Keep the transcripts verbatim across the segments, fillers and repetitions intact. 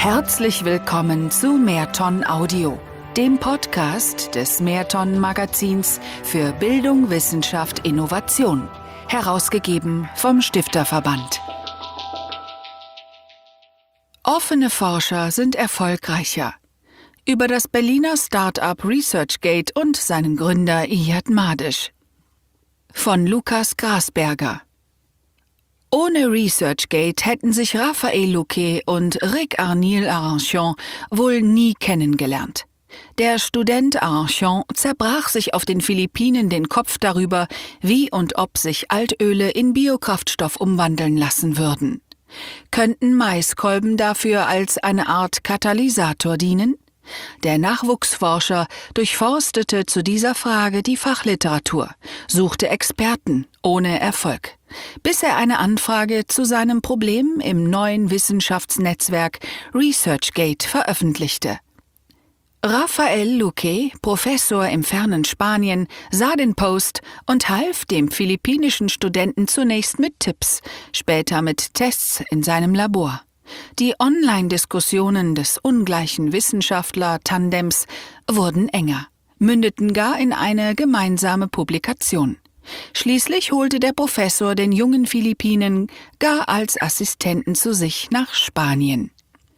Herzlich willkommen zu Mehrton Audio, dem Podcast des Mehrton Magazins für Bildung, Wissenschaft, Innovation, herausgegeben vom Stifterverband. Offene Forscher sind erfolgreicher. Über das Berliner Start-up ResearchGate und seinen Gründer Iyad Madisch. Von Lukas Grasberger. Ohne ResearchGate hätten sich Raphaël Luque und Rick Arnil-Aranchon wohl nie kennengelernt. Der Student Aranchon zerbrach sich auf den Philippinen den Kopf darüber, wie und ob sich Altöle in Biokraftstoff umwandeln lassen würden. Könnten Maiskolben dafür als eine Art Katalysator dienen? Der Nachwuchsforscher durchforstete zu dieser Frage die Fachliteratur, suchte Experten ohne Erfolg, bis er eine Anfrage zu seinem Problem im neuen Wissenschaftsnetzwerk ResearchGate veröffentlichte. Raphaël Luque, Professor im fernen Spanien, sah den Post und half dem philippinischen Studenten zunächst mit Tipps, später mit Tests in seinem Labor. Die Online-Diskussionen des ungleichen Wissenschaftler-Tandems wurden enger, mündeten gar in eine gemeinsame Publikation. Schließlich holte der Professor den jungen Philippinen gar als Assistenten zu sich nach Spanien.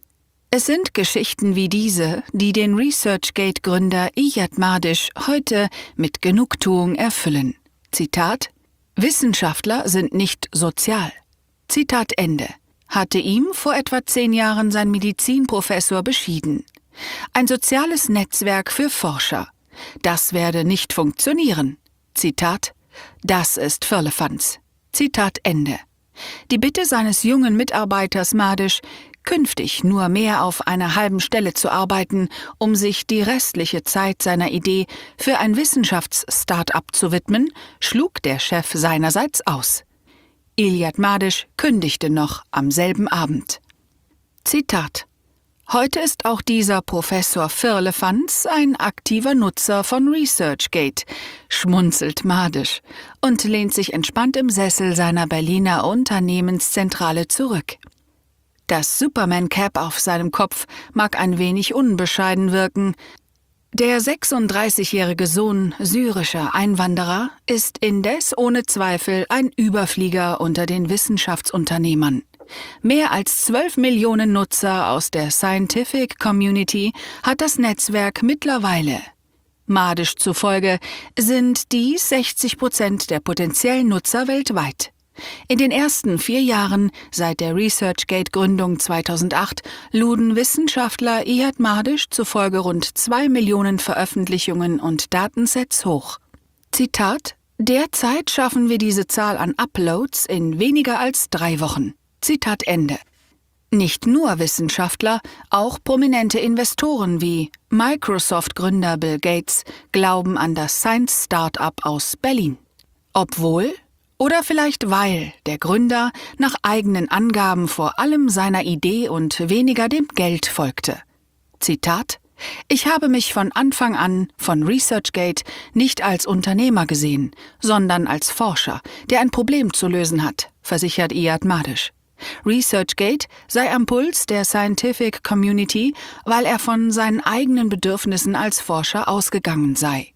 Es sind Geschichten wie diese, die den ResearchGate-Gründer Iyad Madisch heute mit Genugtuung erfüllen. Zitat: Wissenschaftler sind nicht sozial. Zitat Ende. Hatte ihm vor etwa zehn Jahren sein Medizinprofessor beschieden. Ein soziales Netzwerk für Forscher. Das werde nicht funktionieren. Zitat: Das ist Firlefanz. Zitat Ende. Die Bitte seines jungen Mitarbeiters Madisch, künftig nur mehr auf einer halben Stelle zu arbeiten, um sich die restliche Zeit seiner Idee für ein Wissenschafts-Start-up zu widmen, schlug der Chef seinerseits aus. Iyad Madisch kündigte noch am selben Abend. Zitat: Heute ist auch dieser Professor Firlefanz ein aktiver Nutzer von ResearchGate, schmunzelt Madisch und lehnt sich entspannt im Sessel seiner Berliner Unternehmenszentrale zurück. Das Superman-Cap auf seinem Kopf mag ein wenig unbescheiden wirken. Der sechsunddreißigjährige Sohn syrischer Einwanderer ist indes ohne Zweifel ein Überflieger unter den Wissenschaftsunternehmern. Mehr als zwölf Millionen Nutzer aus der Scientific Community hat das Netzwerk mittlerweile. Madisch zufolge sind dies sechzig Prozent der potenziellen Nutzer weltweit. In den ersten vier Jahren seit der ResearchGate-Gründung zweitausendacht luden Wissenschaftler Iyad Madisch zufolge rund zwei Millionen Veröffentlichungen und Datensets hoch. Zitat: Derzeit schaffen wir diese Zahl an Uploads in weniger als drei Wochen. Zitat Ende. Nicht nur Wissenschaftler, auch prominente Investoren wie Microsoft-Gründer Bill Gates glauben an das Science-Startup aus Berlin. Obwohl oder vielleicht weil der Gründer nach eigenen Angaben vor allem seiner Idee und weniger dem Geld folgte. Zitat: Ich habe mich von Anfang an von ResearchGate nicht als Unternehmer gesehen, sondern als Forscher, der ein Problem zu lösen hat, versichert Iyad Madisch. ResearchGate sei am Puls der Scientific Community, weil er von seinen eigenen Bedürfnissen als Forscher ausgegangen sei.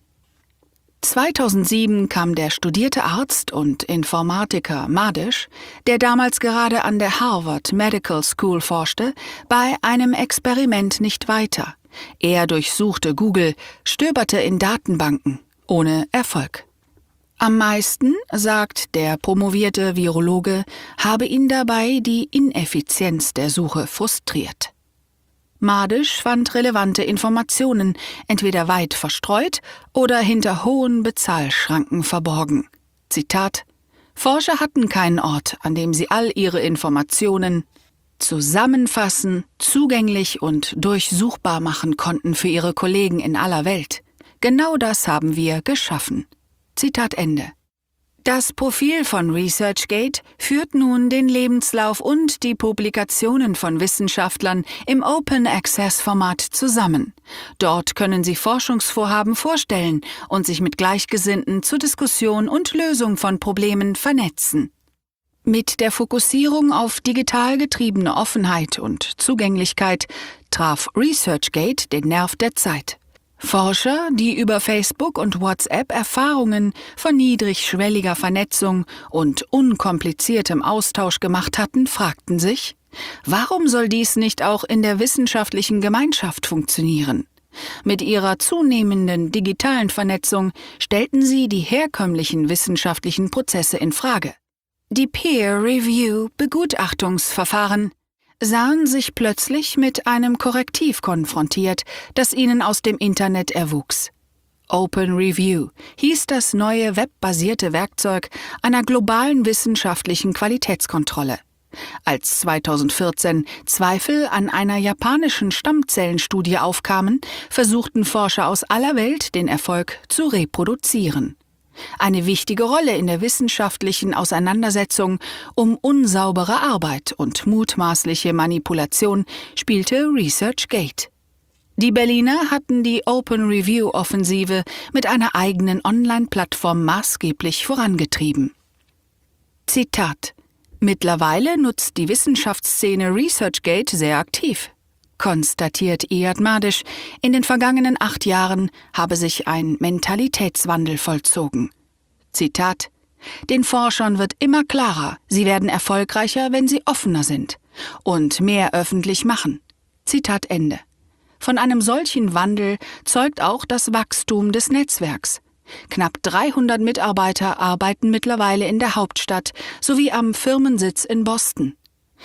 zweitausendsieben kam der studierte Arzt und Informatiker Madisch, der damals gerade an der Harvard Medical School forschte, bei einem Experiment nicht weiter. Er durchsuchte Google, stöberte in Datenbanken, ohne Erfolg. Am meisten, sagt der promovierte Virologe, habe ihn dabei die Ineffizienz der Suche frustriert. Madisch fand relevante Informationen, entweder weit verstreut oder hinter hohen Bezahlschranken verborgen. Zitat: Forscher hatten keinen Ort, an dem sie all ihre Informationen zusammenfassen, zugänglich und durchsuchbar machen konnten für ihre Kollegen in aller Welt. Genau das haben wir geschaffen. Zitat Ende. Das Profil von ResearchGate führt nun den Lebenslauf und die Publikationen von Wissenschaftlern im Open-Access-Format zusammen. Dort können sie Forschungsvorhaben vorstellen und sich mit Gleichgesinnten zur Diskussion und Lösung von Problemen vernetzen. Mit der Fokussierung auf digital getriebene Offenheit und Zugänglichkeit traf ResearchGate den Nerv der Zeit. Forscher, die über Facebook und WhatsApp Erfahrungen von niedrigschwelliger Vernetzung und unkompliziertem Austausch gemacht hatten, fragten sich, warum soll dies nicht auch in der wissenschaftlichen Gemeinschaft funktionieren? Mit ihrer zunehmenden digitalen Vernetzung stellten sie die herkömmlichen wissenschaftlichen Prozesse in Frage. Die Peer-Review-Begutachtungsverfahren sahen sich plötzlich mit einem Korrektiv konfrontiert, das ihnen aus dem Internet erwuchs. Open Review hieß das neue webbasierte Werkzeug einer globalen wissenschaftlichen Qualitätskontrolle. Als zweitausendvierzehn Zweifel an einer japanischen Stammzellenstudie aufkamen, versuchten Forscher aus aller Welt, den Erfolg zu reproduzieren. Eine wichtige Rolle in der wissenschaftlichen Auseinandersetzung um unsaubere Arbeit und mutmaßliche Manipulation spielte ResearchGate. Die Berliner hatten die Open Review-Offensive mit einer eigenen Online-Plattform maßgeblich vorangetrieben. Zitat: Mittlerweile nutzt die Wissenschaftsszene ResearchGate sehr aktiv. Konstatiert Iyad Madisch, in den vergangenen acht Jahren habe sich ein Mentalitätswandel vollzogen. Zitat: Den Forschern wird immer klarer, sie werden erfolgreicher, wenn sie offener sind und mehr öffentlich machen. Zitat Ende. Von einem solchen Wandel zeugt auch das Wachstum des Netzwerks. Knapp dreihundert Mitarbeiter arbeiten mittlerweile in der Hauptstadt sowie am Firmensitz in Boston.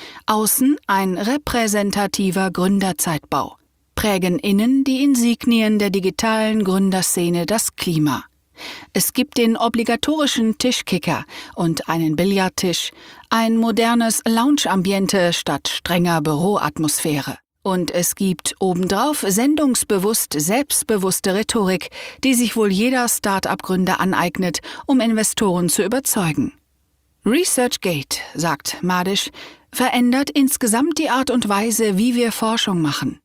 Außen ein repräsentativer Gründerzeitbau. Prägen innen die Insignien der digitalen Gründerszene das Klima. Es gibt den obligatorischen Tischkicker und einen Billardtisch, ein modernes Lounge-Ambiente statt strenger Büroatmosphäre. Und es gibt obendrauf sendungsbewusst selbstbewusste Rhetorik, die sich wohl jeder Start-up-Gründer aneignet, um Investoren zu überzeugen. ResearchGate, sagt Madisch, verändert insgesamt die Art und Weise, wie wir Forschung machen.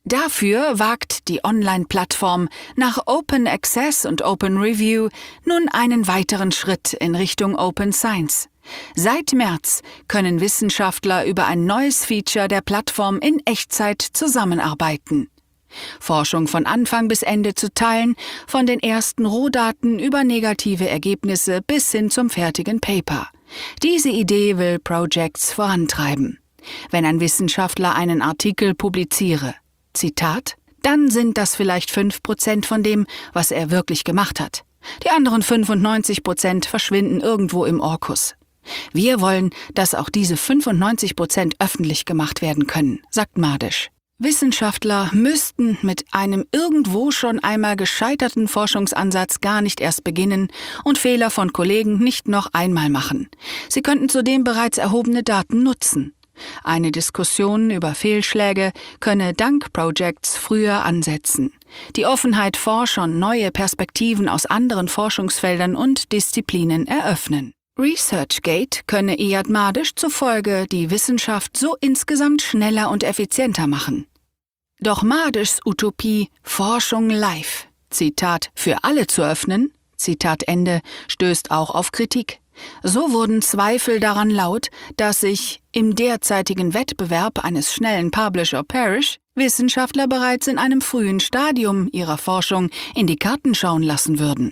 Dafür wagt die Online-Plattform nach Open Access und Open Review nun einen weiteren Schritt in Richtung Open Science. Seit März können Wissenschaftler über ein neues Feature der Plattform in Echtzeit zusammenarbeiten. Forschung von Anfang bis Ende zu teilen, von den ersten Rohdaten über negative Ergebnisse bis hin zum fertigen Paper. Diese Idee will Projects vorantreiben. Wenn ein Wissenschaftler einen Artikel publiziere, Zitat, dann sind das vielleicht fünf Prozent von dem, was er wirklich gemacht hat. Die anderen fünfundneunzig Prozent verschwinden irgendwo im Orkus. Wir wollen, dass auch diese fünfundneunzig Prozent öffentlich gemacht werden können, sagt Madisch. Wissenschaftler müssten mit einem irgendwo schon einmal gescheiterten Forschungsansatz gar nicht erst beginnen und Fehler von Kollegen nicht noch einmal machen. Sie könnten zudem bereits erhobene Daten nutzen. Eine Diskussion über Fehlschläge könne dank Projects früher ansetzen. Die Offenheit Forschern neue Perspektiven aus anderen Forschungsfeldern und Disziplinen eröffnen. ResearchGate könne Iyad Madisch zufolge die Wissenschaft so insgesamt schneller und effizienter machen. Doch Madischs Utopie Forschung live, Zitat, für alle zu öffnen, Zitat Ende, stößt auch auf Kritik. So wurden Zweifel daran laut, dass sich im derzeitigen Wettbewerb eines schnellen Publish-or-Perish Wissenschaftler bereits in einem frühen Stadium ihrer Forschung in die Karten schauen lassen würden.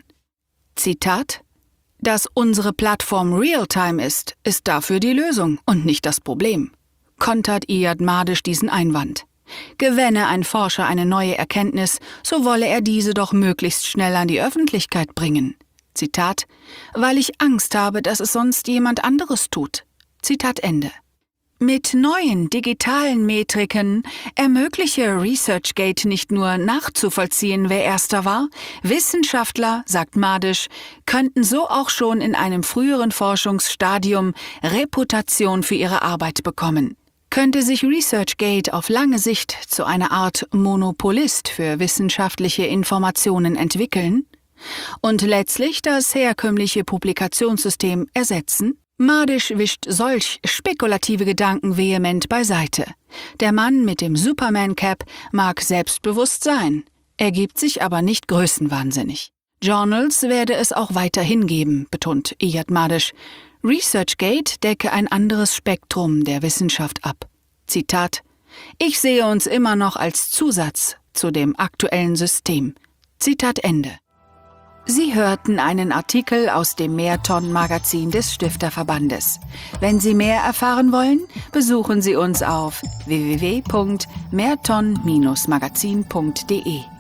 Zitat: Dass unsere Plattform Realtime ist, ist dafür die Lösung und nicht das Problem, kontert Iyad Madisch diesen Einwand. Gewänne ein Forscher eine neue Erkenntnis, so wolle er diese doch möglichst schnell an die Öffentlichkeit bringen. Zitat: Weil ich Angst habe, dass es sonst jemand anderes tut. Zitat Ende. Mit neuen digitalen Metriken ermögliche ResearchGate nicht nur nachzuvollziehen, wer Erster war, Wissenschaftler, sagt Madisch, könnten so auch schon in einem früheren Forschungsstadium Reputation für ihre Arbeit bekommen. Könnte sich ResearchGate auf lange Sicht zu einer Art Monopolist für wissenschaftliche Informationen entwickeln und letztlich das herkömmliche Publikationssystem ersetzen? Madisch wischt solch spekulative Gedanken vehement beiseite. Der Mann mit dem Superman-Cap mag selbstbewusst sein, er gibt sich aber nicht größenwahnsinnig. Journals werde es auch weiterhin geben, betont Iyad Madisch. ResearchGate decke ein anderes Spektrum der Wissenschaft ab. Zitat: Ich sehe uns immer noch als Zusatz zu dem aktuellen System. Zitat Ende. Sie hörten einen Artikel aus dem Mehrton-Magazin des Stifterverbandes. Wenn Sie mehr erfahren wollen, besuchen Sie uns auf w w w punkt mehrton Bindestrich magazin punkt de.